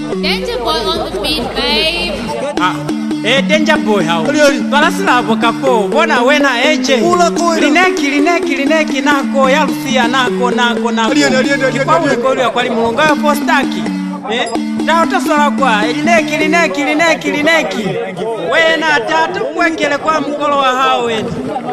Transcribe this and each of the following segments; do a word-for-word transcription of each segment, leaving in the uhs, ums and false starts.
Danger Boy on the beat, babe. Ah, eh, Danger Boy hao. Balasila hapo kapo, bona wena eje. Lineki, lineki, lineki nako, yalusia nako, nako, nako. Kwa ule kolu ya kwali mulunga ya postaki. Eh, tao tasala kwa, lineki, lineki, lineki, lineki. Wena tatu kwekele kwa mkolo wa hao wena.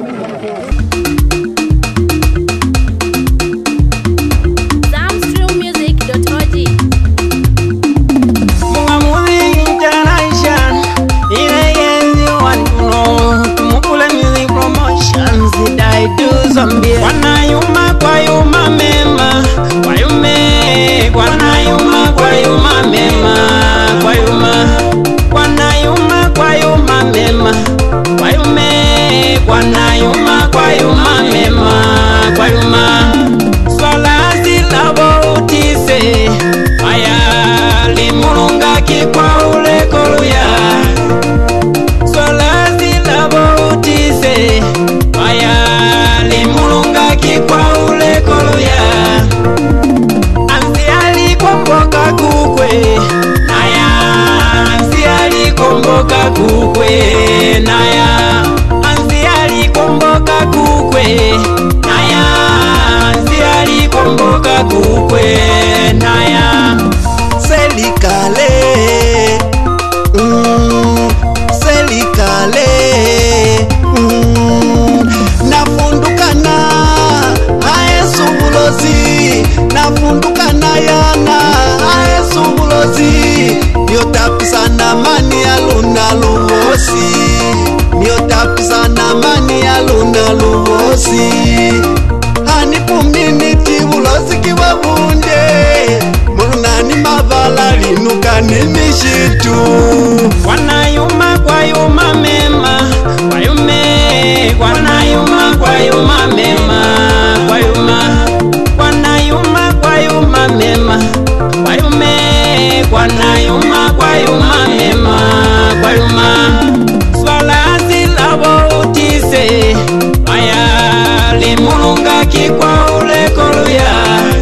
Kwana yuma kwa yuma mema, kwa yume, kwana yuma kwa yuma mema, kwa yuma, kwana yuma kwa yuma mema, kwa yume, kwana yuma kwa yuma mema, kwa yuma. Swala zila boutise, aya limulunga kikwa ule koluya. Swala zila boutise, aya kwa ule koluya. Anzi alikomboka kukwe naya, anzi alikomboka kukwe naya, anzi alikomboka kukwe naya, anzi alikomboka kukwe naya. Selikale mm, selikale mm, nafundukana nafundukana yana aesu bulozi niotapisana mani aluna lumosi niotapisana mani aluna lumosi hani community bulozi kibabunde mulunani mavala linukani mishitu. Kwana yuma kwa yuma mema, kwa yume, kwana yuma kwa yuma mema, kwa yuma, kwana yuma kwa yuma mema, kwa yume, kwana yuma kwa yuma mema, kwa yuma. Swala zila boutise, aya limulunga kikwa ule koluya.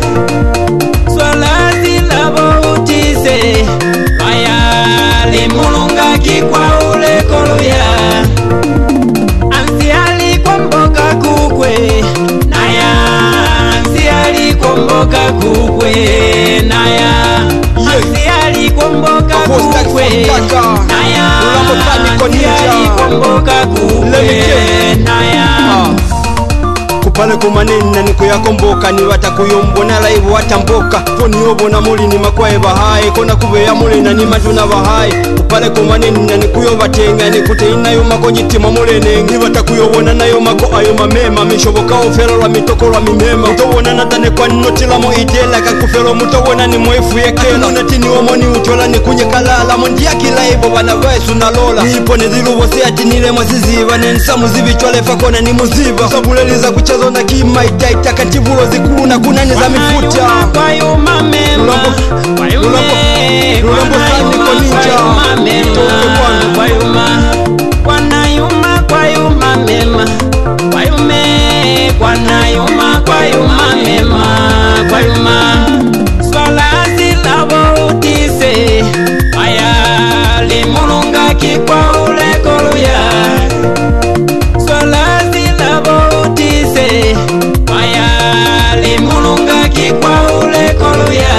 Swala zila boutise, aya limulunga kikwa ule koluya. Anzi alikomboka kukwe naya, anzi alikomboka kukwe naya, anzi alikomboka kukwe naya, anzi alikomboka kukwe naya. Kupale kumanena niko yakomboka ni watakuyombona live watamboka foni yobona muli ni makwae bahai kona kube ya muli na ni majuna bahai. Kupale kumanena nikuyo batenga nikute inayo makojitima mulene ngi watakuyobona nayo mako ayo mamema mishoboka ofero la mitoko la mimema utobona natane kwa notila mo idela kakufero mutobona ni mwefu yekela unatini omoni utola ni kunye kalala mondia kila ibo bana wesu na lola nipo nizilu wose atinile mwazizi banensa muzibi chwale fakona ni muziba sabuleliza kuchazo na kima itaita kativulo zikuna kuna ni za mifuta. Kwa yuma mema, kwa yume, Lulambo sani ko ninja kwa yuma, kwana yuma kwa yuma mema, kwa yume, kwana yuma kwa yuma mema, kwa yuma. Swala zila boutise, aya limulunga kikwa ule koluya. Swala zila boutise, aya limulunga kikwa ule koluya.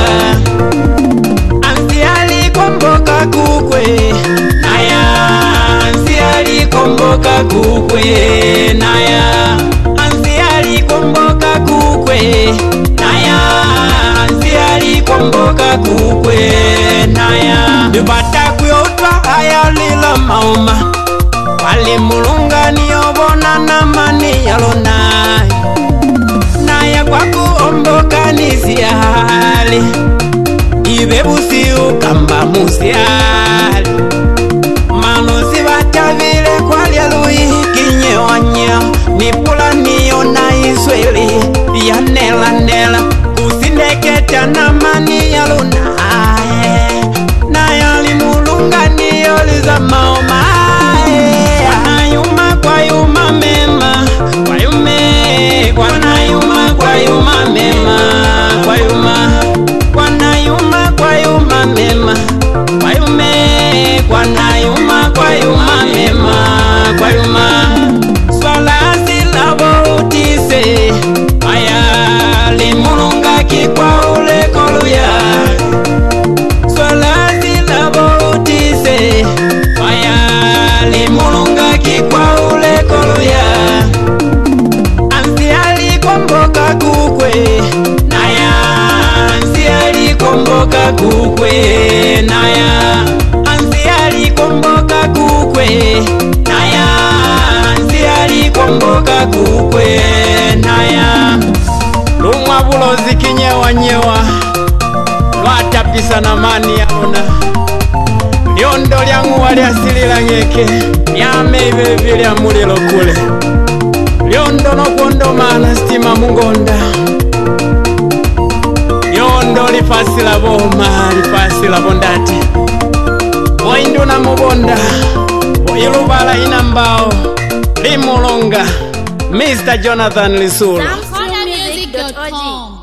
Anzi alikomboka kukwe naya, anzi alikomboka kukwe naya, anzi alikomboka kukwe naya, anzi alikomboka kukwe naya. Nibata kuyotwa aya lila mauma, wali mulunga niyobona na mani yalonai naya kwa kuomboka niziali ibebusi ukamba musiali manuzi batavile kwa lialuhi kinyewanya nipula niyo na isweli ya nela nela usindeketa na mani yalonai naya limulunga niyo liza maoma. Kwana yuma kwa yuma mema, kwa yume, kwana yuma kwa yuma mema, kwa yuma, kwana yuma kwa yuma mema, lwanyewa lwatapisa na mani yalona lyondo lyang'uwa lyasilila ng'eke lyame ivevi lya mulilo kule lyondo nokuondomana sitima mungonda lyondo lifasila boma lifasila bondati boinduna mubonda boilubala inambao limulonga Mister Jonathan Lisula. Sound music dot com